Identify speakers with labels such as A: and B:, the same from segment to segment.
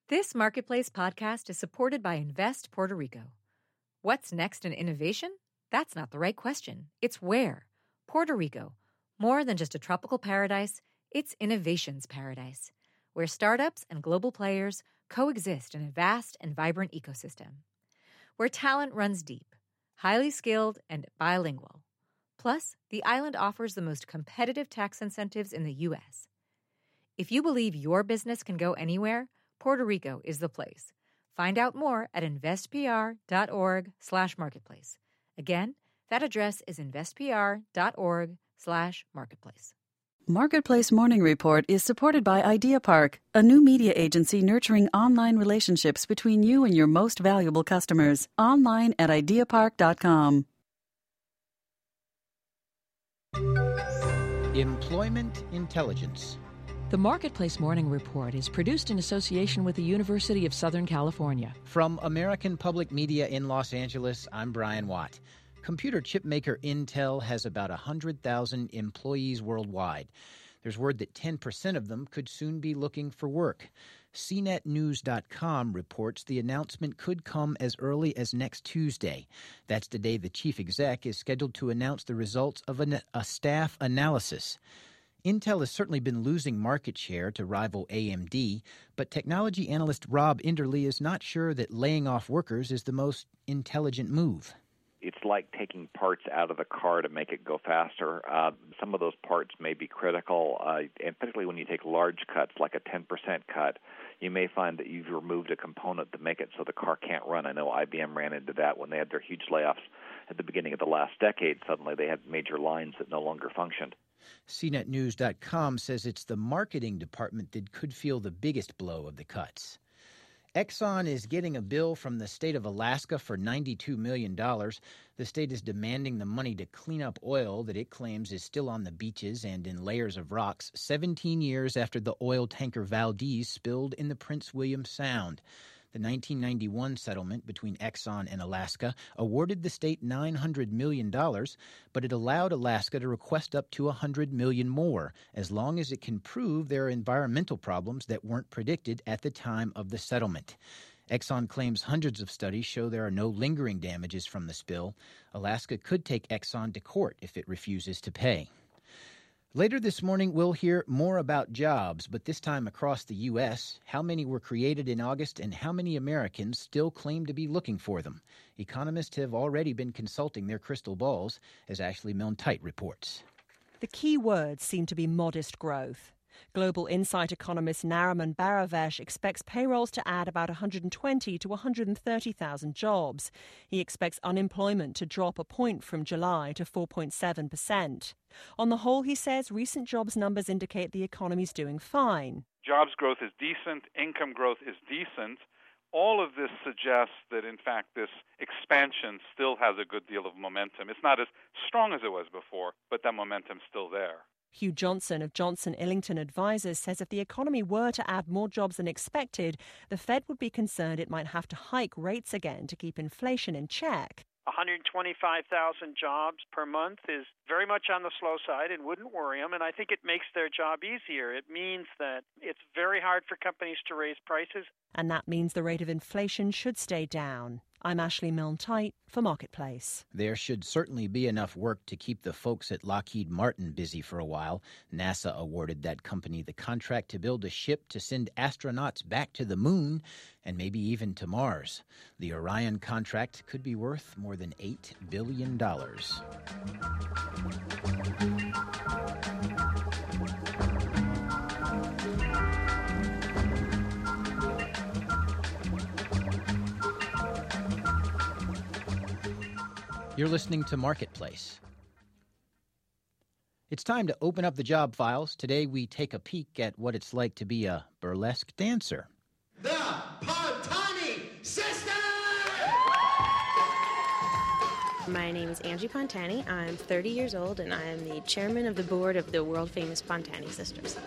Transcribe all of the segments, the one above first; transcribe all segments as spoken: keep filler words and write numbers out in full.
A: This Marketplace podcast is supported by Invest Puerto Rico. What's next in innovation? That's not the right question. It's where. Puerto Rico. More than just a tropical paradise, it's innovation's paradise, where startups and global players coexist in a vast and vibrant ecosystem. Where talent runs deep, highly skilled, and bilingual. Plus, the island offers the most competitive tax incentives in the U S. If you believe your business can go anywhere, Puerto Rico is the place. Find out more at investpr.org slash marketplace. Again, that address is investpr.org slash marketplace.
B: Marketplace Morning Report is supported by Idea Park, a new media agency nurturing online relationships between you and your most valuable customers. Online at idea park dot com.
C: Employment Intelligence.
D: The Marketplace Morning Report is produced in association with the University of Southern California.
C: From American Public Media in Los Angeles, I'm Brian Watt. Computer chip maker Intel has about one hundred thousand employees worldwide. There's word that ten percent of them could soon be looking for work. C net news dot com reports the announcement could come as early as next Tuesday. That's the day the chief exec is scheduled to announce the results of an, a staff analysis. Intel has certainly been losing market share to rival A M D, but technology analyst Rob Inderly is not sure that laying off workers is the most intelligent move.
E: It's like taking parts out of the car to make it go faster. Uh, some of those parts may be critical, uh, and particularly when you take large cuts, like a ten percent cut, you may find that you've removed a component to make it so the car can't run. I know I B M ran into that when they had their huge layoffs at the beginning of the last decade. Suddenly they had major lines that no longer functioned.
C: C net news dot com says it's the marketing department that could feel the biggest blow of the cuts. Exxon is getting a bill from the state of Alaska for ninety-two million dollars. The state is demanding the money to clean up oil that it claims is still on the beaches and in layers of rocks seventeen years after the oil tanker Valdez spilled in the Prince William Sound. The nineteen ninety-one settlement between Exxon and Alaska awarded the state nine hundred million dollars, but it allowed Alaska to request up to one hundred million dollars more, as long as it can prove there are environmental problems that weren't predicted at the time of the settlement. Exxon claims hundreds of studies show there are no lingering damages from the spill. Alaska could take Exxon to court if it refuses to pay. Later this morning, we'll hear more about jobs, but this time across the U S, how many were created in August and how many Americans still claim to be looking for them. Economists have already been consulting their crystal balls, as Ashley Milne-Tite reports.
F: The key words seem to be modest growth. Global Insight economist Nariman Baravesh expects payrolls to add about one hundred twenty to one hundred thirty thousand jobs. He expects unemployment to drop a point from July to four point seven percent. On the whole, he says, recent jobs numbers indicate the economy's doing fine.
G: Jobs growth is decent, income growth is decent. All of this suggests that, in fact, this expansion still has a good deal of momentum. It's not as strong as it was before, but that momentum's still there.
F: Hugh Johnson of Johnson Illington Advisors says if the economy were to add more jobs than expected, the Fed would be concerned it might have to hike rates again to keep inflation in check.
H: one hundred twenty-five thousand jobs per month is very much on the slow side and wouldn't worry them, and I think it makes their job easier. It means that it's very hard for companies to raise prices.
F: And that means the rate of inflation should stay down. I'm Ashley Milne-Tite for Marketplace.
C: There should certainly be enough work to keep the folks at Lockheed Martin busy for a while. NASA awarded that company the contract to build a ship to send astronauts back to the moon and maybe even to Mars. The Orion contract could be worth more than eight billion dollars. You're listening to Marketplace. It's time to open up the job files. Today we take a peek at what it's like to be a burlesque dancer.
I: The Pontani Sisters!
J: My name is Angie Pontani. I'm thirty years old, and I am the chairman of the board of the world-famous Pontani Sisters.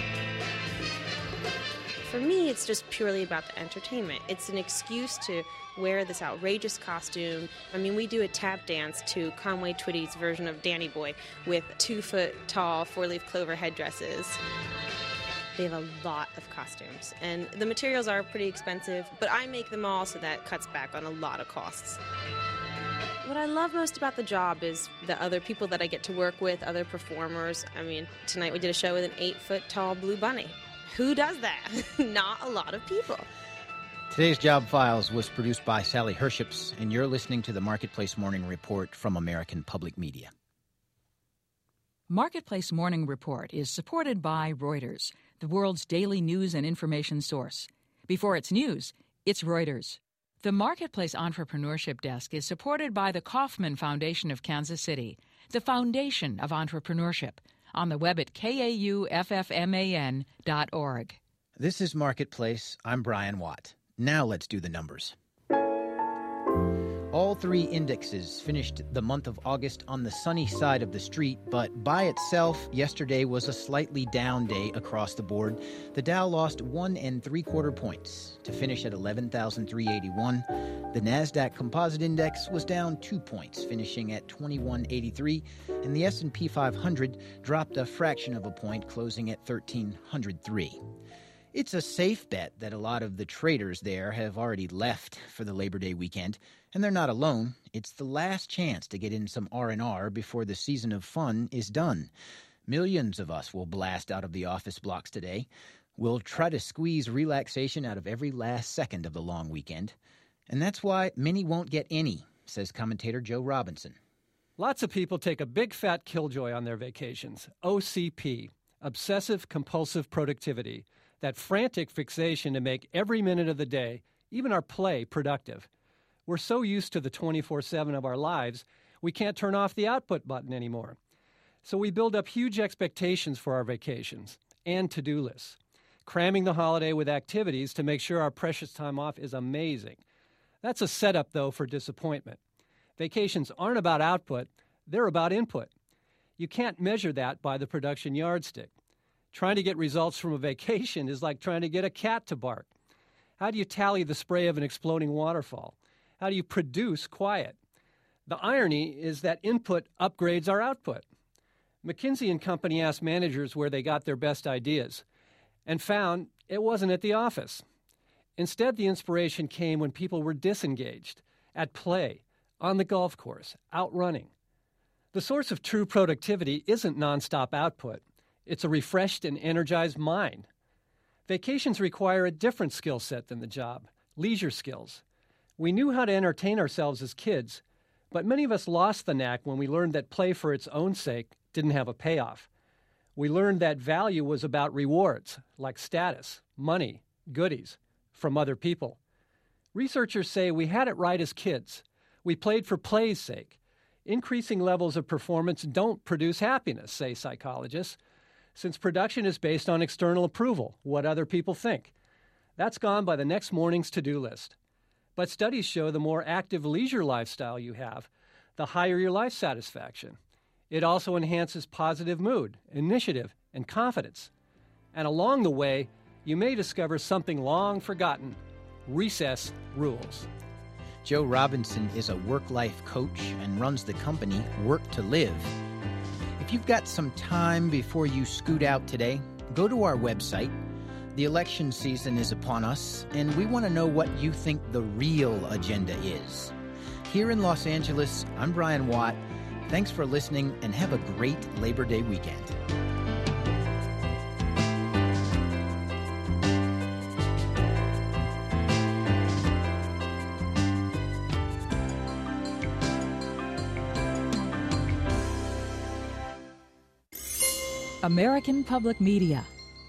J: For me, it's just purely about the entertainment. It's an excuse to wear this outrageous costume. I mean, we do a tap dance to Conway Twitty's version of Danny Boy with two-foot-tall four-leaf clover headdresses. They have a lot of costumes, and the materials are pretty expensive, but I make them all, so that cuts back on a lot of costs. What I love most about the job is the other people that I get to work with, other performers. I mean, tonight we did a show with an eight-foot-tall blue bunny. Who does that? Not a lot of people.
C: Today's Job Files was produced by Sally Herships, and you're listening to the Marketplace Morning Report from American Public Media.
D: Marketplace Morning Report is supported by Reuters, the world's daily news and information source. Before it's news, it's Reuters. The Marketplace Entrepreneurship Desk is supported by the Kauffman Foundation of Kansas City, the foundation of entrepreneurship, on the web at kauffman dot org.
C: This is Marketplace. I'm Brian Watt. Now let's do the numbers. All three indexes finished the month of August on the sunny side of the street, but by itself, yesterday was a slightly down day across the board. The Dow lost one and three quarter points to finish at eleven thousand three hundred eighty-one. The NASDAQ Composite Index was down two points, finishing at twenty-one eighty-three, and the S and P five hundred dropped a fraction of a point, closing at thirteen oh three. It's a safe bet that a lot of the traders there have already left for the Labor Day weekend, and they're not alone. It's the last chance to get in some R and R before the season of fun is done. Millions of us will blast out of the office blocks today. We'll try to squeeze relaxation out of every last second of the long weekend. And that's why many won't get any, says commentator Joe Robinson.
K: Lots of people take a big fat killjoy on their vacations. O C P, obsessive compulsive productivity. That frantic fixation to make every minute of the day, even our play, productive. We're so used to the twenty-four seven of our lives, we can't turn off the output button anymore. So we build up huge expectations for our vacations and to-do lists, cramming the holiday with activities to make sure our precious time off is amazing. That's a setup, though, for disappointment. Vacations aren't about output, they're about input. You can't measure that by the production yardstick. Trying to get results from a vacation is like trying to get a cat to bark. How do you tally the spray of an exploding waterfall? How do you produce quiet? The irony is that input upgrades our output. McKinsey and Company asked managers where they got their best ideas and found it wasn't at the office. Instead, the inspiration came when people were disengaged, at play, on the golf course, out running. The source of true productivity isn't nonstop output. It's a refreshed and energized mind. Vacations require a different skill set than the job, leisure skills. We knew how to entertain ourselves as kids, but many of us lost the knack when we learned that play for its own sake didn't have a payoff. We learned that value was about rewards, like status, money, goodies, from other people. Researchers say we had it right as kids. We played for play's sake. Increasing levels of performance don't produce happiness, say psychologists, since production is based on external approval, what other people think. That's gone by the next morning's to-do list. But studies show the more active leisure lifestyle you have, the higher your life satisfaction. It also enhances positive mood, initiative, and confidence. And along the way, you may discover something long forgotten: recess rules.
C: Joe Robinson is a work-life coach and runs the company Work to Live. If you've got some time before you scoot out today, go to our website. The election season is upon us, and we want to know what you think the real agenda is. Here in Los Angeles, I'm Brian Watt. Thanks for listening, and have a great Labor Day weekend.
D: American Public Media.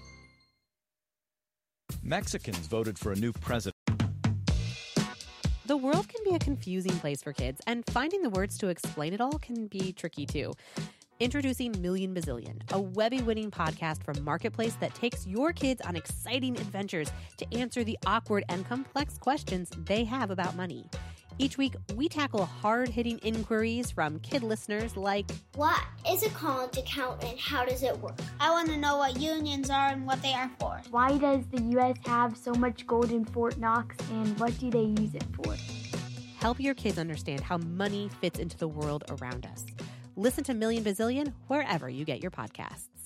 L: Mexicans voted for a new president.
M: The world can be a confusing place for kids, and finding the words to explain it all can be tricky too. Introducing Million Bazillion, a Webby-winning podcast from Marketplace that takes your kids on exciting adventures to answer the awkward and complex questions they have about money. Each week, we tackle hard-hitting inquiries from kid listeners like,
N: what is a college account and how does it work? I want to know what unions are and what they are for.
O: Why does the U S have so much gold in Fort Knox, and what do they use it for?
M: Help your kids understand how money fits into the world around us. Listen to Million Bazillion wherever you get your podcasts.